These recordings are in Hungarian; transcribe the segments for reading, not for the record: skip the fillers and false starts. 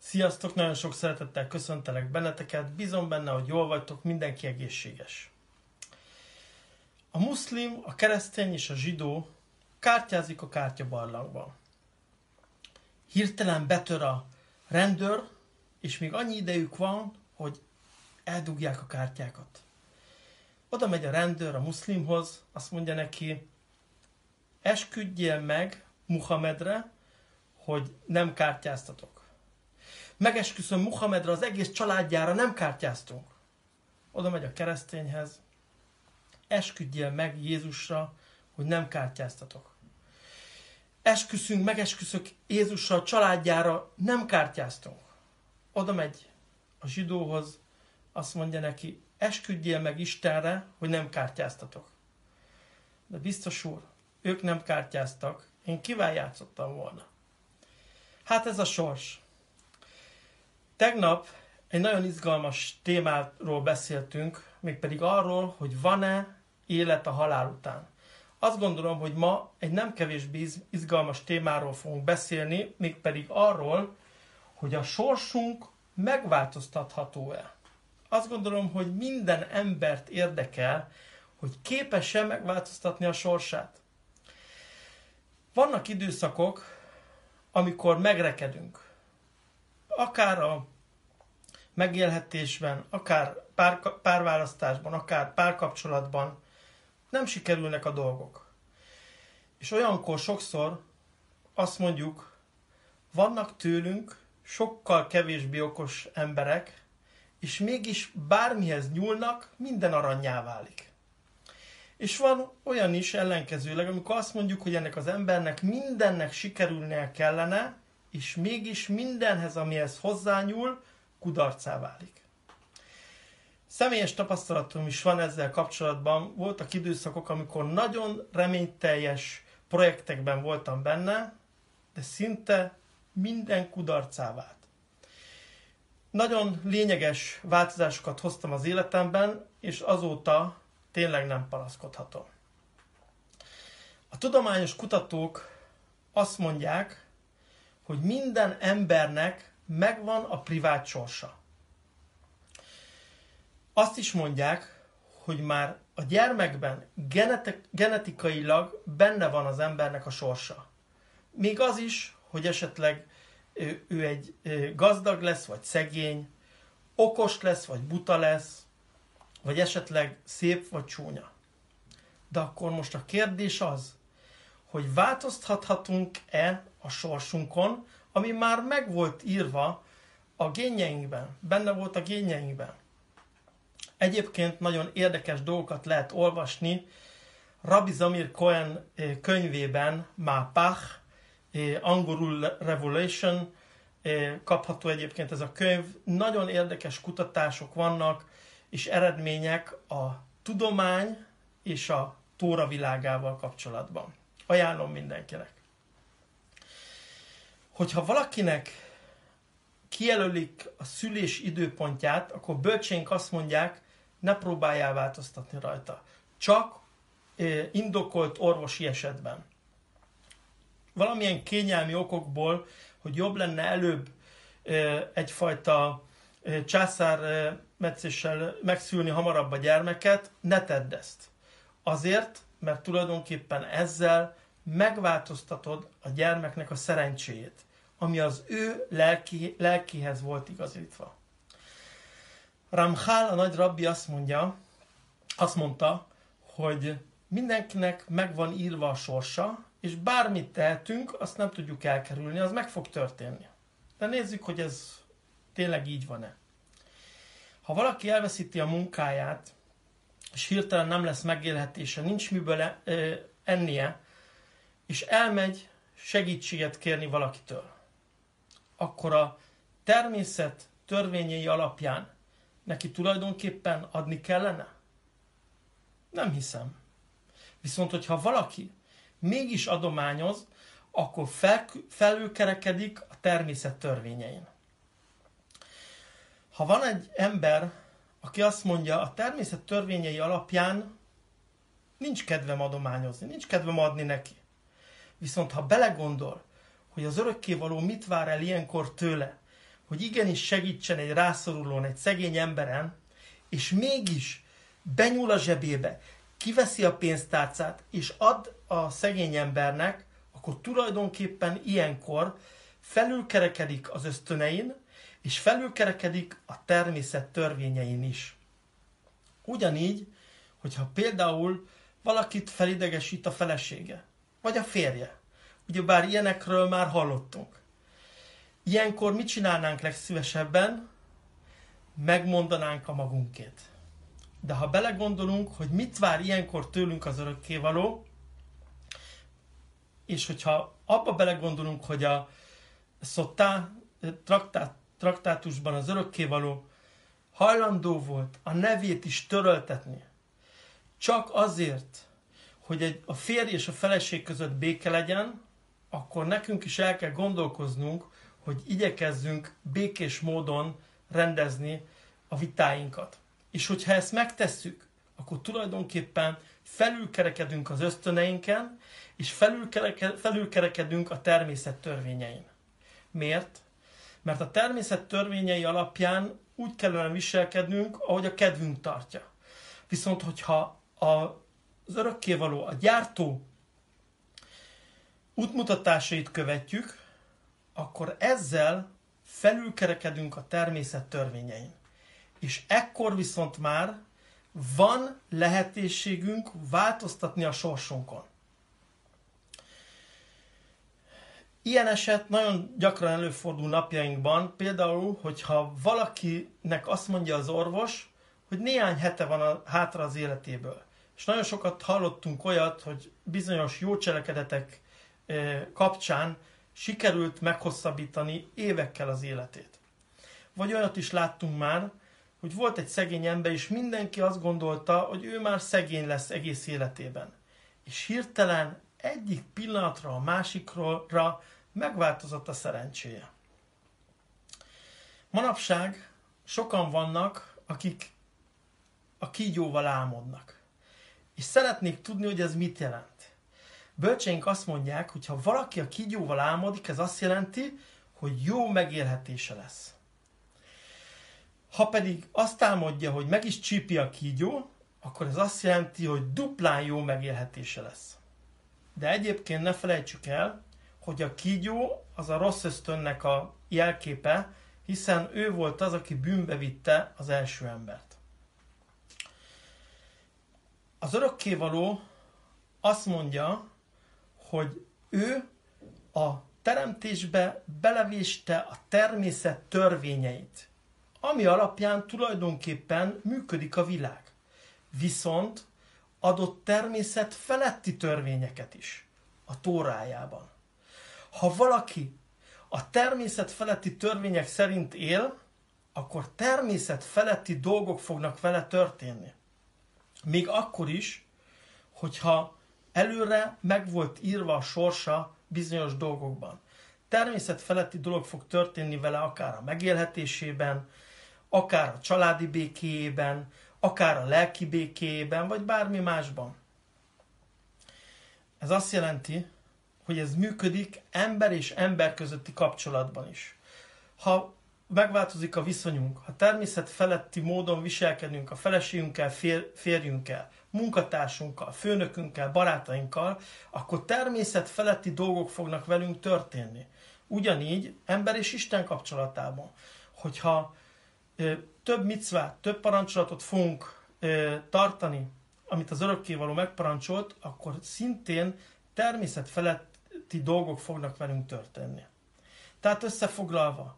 Sziasztok, nagyon sok szeretettel köszöntelek benneteket, bízom benne, hogy jól vagytok, mindenki egészséges. A muszlim, a keresztény és a zsidó kártyázik a kártyabarlangban. Hirtelen betör a rendőr, és még annyi idejük van, hogy eldugják a kártyákat. Oda megy a rendőr a muszlimhoz, azt mondja neki, esküdjél meg Muhammedre, hogy nem kártyáztatok. Megesküszöm Muhammedre, az egész családjára nem kártyáztunk. Oda megy a keresztényhez, esküdjél meg Jézusra, hogy nem kártyáztatok. Megesküszök Jézusra, a családjára, nem kártyáztunk. Oda megy a zsidóhoz, azt mondja neki, esküdjél meg Istenre, hogy nem kártyáztatok. De biztos úr, ők nem kártyáztak, én kivel játszottam volna? Hát ez a sors. Tegnap egy nagyon izgalmas témáról beszéltünk, mégpedig arról, hogy van-e élet a halál után. Azt gondolom, hogy ma egy nem kevésbé izgalmas témáról fogunk beszélni, mégpedig arról, hogy a sorsunk megváltoztatható-e. Azt gondolom, hogy minden embert érdekel, hogy képes-e megváltoztatni a sorsát. Vannak időszakok, amikor megrekedünk. Akár a megélhetésben, akár párválasztásban, akár párkapcsolatban nem sikerülnek a dolgok. És olyankor sokszor azt mondjuk, vannak tőlünk sokkal kevésbé okos emberek, és mégis bármihez nyúlnak, minden arannyá válik. És van olyan is ellenkezőleg, amikor azt mondjuk, hogy ennek az embernek mindennek sikerülnie kellene, és mégis mindenhez, amihez hozzányúl, kudarcá válik. Személyes tapasztalatom is van ezzel kapcsolatban. Voltak időszakok, amikor nagyon reményteljes projektekben voltam benne, de szinte minden kudarcá vált. Nagyon lényeges változásokat hoztam az életemben, és azóta tényleg nem panaszkodhatom. A tudományos kutatók azt mondják, hogy minden embernek megvan a privát sorsa. Azt is mondják, hogy már a gyermekben genetikailag benne van az embernek a sorsa. Még az is, hogy esetleg ő egy gazdag lesz, vagy szegény, okos lesz, vagy buta lesz, vagy esetleg szép, vagy csúnya. De akkor most a kérdés az, hogy változtathatunk-e a sorsunkon, ami már meg volt írva a génjeinkben, benne volt a génjeinkben. Egyébként nagyon érdekes dolgokat lehet olvasni Rabbi Zamir Cohen könyvében, Mapach, angolul Revelation, kapható egyébként ez a könyv. Nagyon érdekes kutatások vannak, és eredmények a tudomány és a Tóra világával kapcsolatban. Ajánlom mindenkinek. Hogyha valakinek kijelölik a szülés időpontját, akkor bölcsénk azt mondják, ne próbáljál változtatni rajta. Csak indokolt orvosi esetben. Valamilyen kényelmi okokból, hogy jobb lenne előbb egyfajta császármetszéssel megszülni hamarabb a gyermeket, ne tedd ezt. Azért, mert tulajdonképpen ezzel megváltoztatod a gyermeknek a szerencséjét, ami az ő lelkéhez volt igazítva. Ramchal, a nagy rabbi azt mondta, hogy mindenkinek meg van írva a sorsa, és bármit tehetünk, azt nem tudjuk elkerülni, az meg fog történni. De nézzük, hogy ez tényleg így van-e. Ha valaki elveszíti a munkáját, és hirtelen nem lesz megélhetése, nincs miből ennie, és elmegy segítséget kérni valakitől, akkor a természet törvényei alapján neki tulajdonképpen adni kellene? Nem hiszem. Viszont, hogyha valaki mégis adományoz, akkor felülkerekedik a természet törvényein. Ha van egy ember, aki azt mondja, a természet törvényei alapján nincs kedvem adományozni, nincs kedvem adni neki. Viszont ha belegondol, hogy az örökkévaló mit vár el ilyenkor tőle, hogy igenis segítsen egy rászorulón, egy szegény emberen, és mégis benyúl a zsebébe, kiveszi a pénztárcát, és ad a szegény embernek, akkor tulajdonképpen ilyenkor felülkerekedik az ösztönein, és felülkerekedik a természet törvényein is. Ugyanígy, hogyha például valakit felidegesít a felesége, vagy a férje. Ugyebár ilyenekről már hallottunk. Ilyenkor mit csinálnánk legszívesebben? Megmondanánk a magunkét. De ha belegondolunk, hogy mit vár ilyenkor tőlünk az örökkévaló, és hogyha abba belegondolunk, hogy a Szottá traktátusban az örökkévaló hajlandó volt a nevét is töröltetni, csak azért, hogy a férj és a feleség között béke legyen, akkor nekünk is el kell gondolkoznunk, hogy igyekezzünk békés módon rendezni a vitáinkat. És hogyha ezt megtesszük, akkor tulajdonképpen felülkerekedünk az ösztöneinken, és felülkerekedünk a természet törvényein. Miért? Mert a természet törvényei alapján úgy kellene viselkednünk, ahogy a kedvünk tartja. Viszont, hogyha az örökkévaló, a gyártó útmutatásait követjük, akkor ezzel felülkerekedünk a természet törvényein. És ekkor viszont már van lehetőségünk változtatni a sorsunkon. Ilyen eset nagyon gyakran előfordul napjainkban, például, hogyha valakinek azt mondja az orvos, hogy néhány hete van hátra az életéből. És nagyon sokat hallottunk olyat, hogy bizonyos jó cselekedetek kapcsán sikerült meghosszabbítani évekkel az életét. Vagy olyat is láttunk már, hogy volt egy szegény ember, és mindenki azt gondolta, hogy ő már szegény lesz egész életében. És hirtelen egyik pillanatra a másikra megváltozott a szerencséje. Manapság sokan vannak, akik a kígyóval álmodnak. És szeretnék tudni, hogy ez mit jelent. Bölcseink azt mondják, hogy ha valaki a kígyóval álmodik, ez azt jelenti, hogy jó megélhetése lesz. Ha pedig azt álmodja, hogy meg is csípi a kígyó, akkor ez azt jelenti, hogy duplán jó megélhetése lesz. De egyébként ne felejtsük el, hogy a kígyó az a rossz ösztönnek a jelképe, hiszen ő volt az, aki bűnbe vitte az első embert. Az örökkévaló azt mondja, hogy ő a teremtésbe belevéste a természet törvényeit, ami alapján tulajdonképpen működik a világ. Viszont adott természet feletti törvényeket is a Tórájában. Ha valaki a természet feletti törvények szerint él, akkor természet feletti dolgok fognak vele történni. Még akkor is, hogyha előre meg volt írva a sorsa bizonyos dolgokban. Természet feletti dolog fog történni vele akár a megélhetésében, akár a családi békéjében, akár a lelki békéjében, vagy bármi másban. Ez azt jelenti, hogy ez működik ember és ember közötti kapcsolatban is. Ha megváltozik a viszonyunk, ha természet feletti módon viselkedünk a feleségünkkel, férjünkkel, munkatársunkkal, főnökünkkel, barátainkkal, akkor természet feletti dolgok fognak velünk történni. Ugyanígy ember és Isten kapcsolatában. Hogyha több micvát, több parancsolatot fogunk tartani, amit az örökkévaló megparancsolt, akkor szintén természet feletti dolgok fognak velünk történni. Tehát összefoglalva,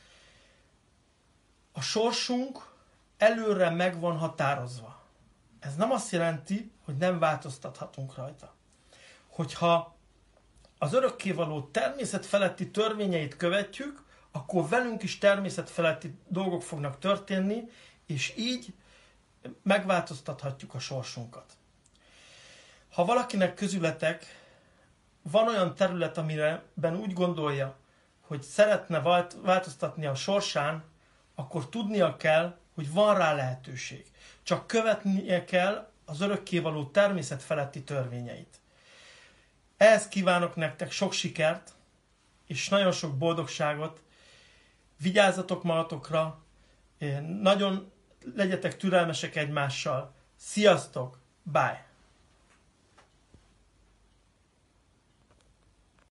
a sorsunk előre meg van határozva. Ez nem azt jelenti, hogy nem változtathatunk rajta. Hogyha az örökkévaló természet feletti törvényeit követjük, akkor velünk is természet feletti dolgok fognak történni, és így megváltoztathatjuk a sorsunkat. Ha valakinek közületek van olyan terület, amiben úgy gondolja, hogy szeretne változtatni a sorsán, akkor tudnia kell, hogy van rá lehetőség. Csak követnie kell az örökkévaló természet feletti törvényeit. Ehhez kívánok nektek sok sikert, és nagyon sok boldogságot, vigyázzatok magatokra, nagyon legyetek türelmesek egymással. Sziasztok! Bye!